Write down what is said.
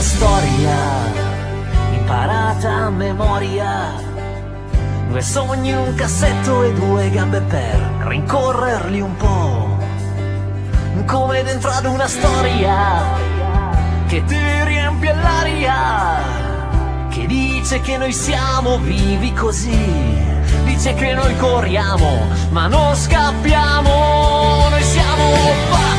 storia imparata a memoria, due sogni, un cassetto e due gambe per rincorrerli un po', come dentro ad una storia che ti riempie l'aria, che dice che noi siamo vivi così, dice che noi corriamo ma non scappiamo, noi siamo